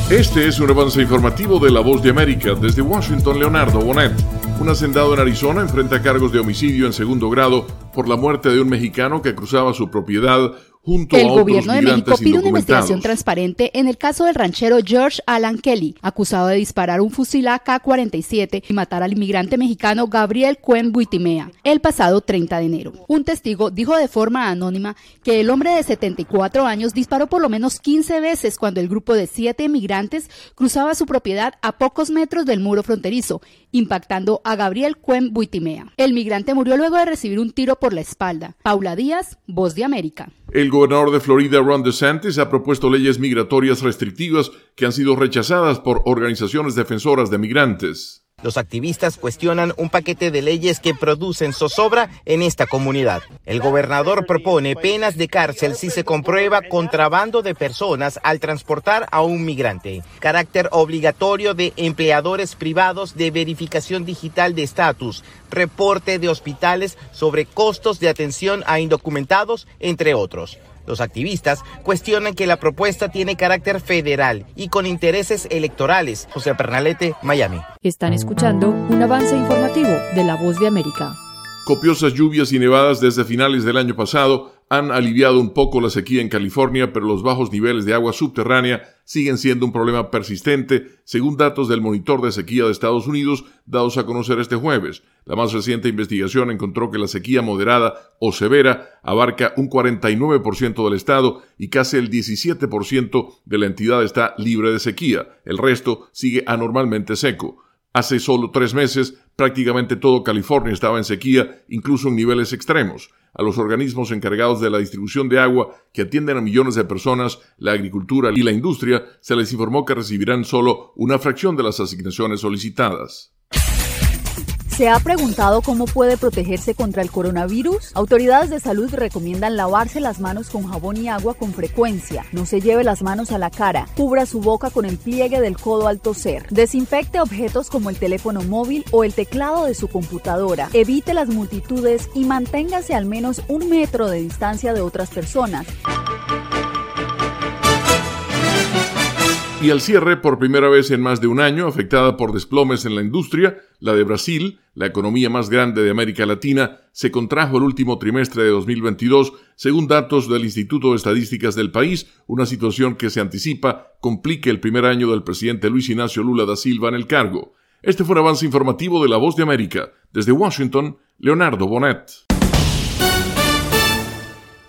Este es un avance informativo de La Voz de América. Desde Washington, Leonardo Bonet. Un hacendado en Arizona enfrenta cargos de homicidio en segundo grado por la muerte de un mexicano que cruzaba su propiedad junto a otros migrantes indocumentados. El gobierno de México pide una investigación transparente en el caso del ranchero George Alan Kelly, acusado de disparar un fusil AK-47 y matar al inmigrante mexicano Gabriel Cuen Buitimea el pasado 30 de enero. Un testigo dijo de forma anónima que el hombre de 74 años disparó por lo menos 15 veces cuando el grupo de 7 migrantes cruzaba su propiedad a pocos metros del muro fronterizo, impactando a Gabriel Cuen Buitimea. El migrante murió luego de recibir un tiro por la espalda. Paula Díaz, Voz de América. El gobernador de Florida, Ron DeSantis, ha propuesto leyes migratorias restrictivas que han sido rechazadas por organizaciones defensoras de migrantes. Los activistas cuestionan un paquete de leyes que producen zozobra en esta comunidad. El gobernador propone penas de cárcel si se comprueba contrabando de personas al transportar a un migrante, carácter obligatorio de empleadores privados de verificación digital de estatus, reporte de hospitales sobre costos de atención a indocumentados, entre otros. Los activistas cuestionan que la propuesta tiene carácter federal y con intereses electorales. José Pernalete, Miami. Están escuchando un avance informativo de La Voz de América. Copiosas lluvias y nevadas desde finales del año pasado han aliviado un poco la sequía en California, pero los bajos niveles de agua subterránea siguen siendo un problema persistente, según datos del Monitor de Sequía de Estados Unidos, dados a conocer este jueves. La más reciente investigación encontró que la sequía moderada o severa abarca un 49% del estado y casi el 17% de la entidad está libre de sequía. El resto sigue anormalmente seco. Hace solo 3 meses, prácticamente todo California estaba en sequía, incluso en niveles extremos. A los organismos encargados de la distribución de agua, que atienden a millones de personas, la agricultura y la industria, se les informó que recibirán solo una fracción de las asignaciones solicitadas. ¿Se ha preguntado cómo puede protegerse contra el coronavirus? Autoridades de salud recomiendan lavarse las manos con jabón y agua con frecuencia. No se lleve las manos a la cara. Cubra su boca con el pliegue del codo al toser. Desinfecte objetos como el teléfono móvil o el teclado de su computadora. Evite las multitudes y manténgase al menos 1 metro de distancia de otras personas. Y al cierre, por primera vez en más de un año, afectada por desplomes en la industria, la de Brasil, la economía más grande de América Latina, se contrajo el último trimestre de 2022, según datos del Instituto de Estadísticas del país, una situación que se anticipa complique el primer año del presidente Luis Ignacio Lula da Silva en el cargo. Este fue un avance informativo de La Voz de América. Desde Washington, Leonardo Bonet.